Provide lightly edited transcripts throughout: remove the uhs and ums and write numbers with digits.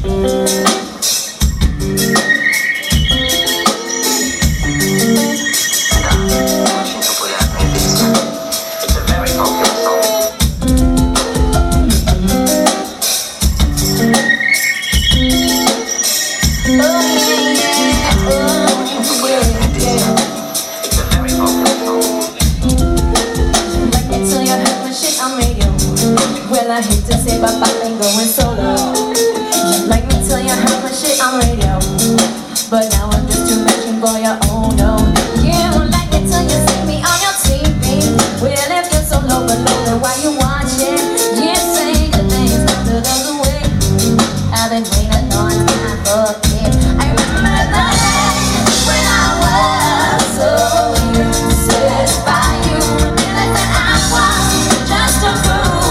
I hate to say, but I've been going solo. Like me till you heard my shit on radio, but now I'm just too matching for your own. No, you don't like me till you see me on your TV. Well, if you're so low below, then why you watching? You say the things that the way I've been waiting on time for it. I remember the days when I was so used to satisfy you, and that I was just a fool.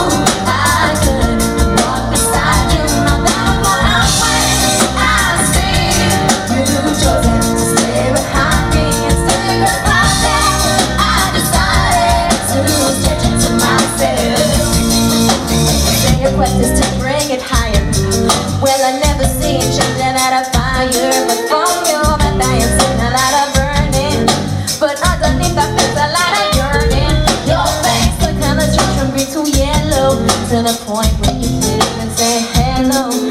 Is to bring it higher. Well, I never seen changing out of fire, but from your mouth I am seeing a lot of burning, but underneath I feel a lot of yearning. Your face, the color change from green to yellow, to the point where you can't even say hello.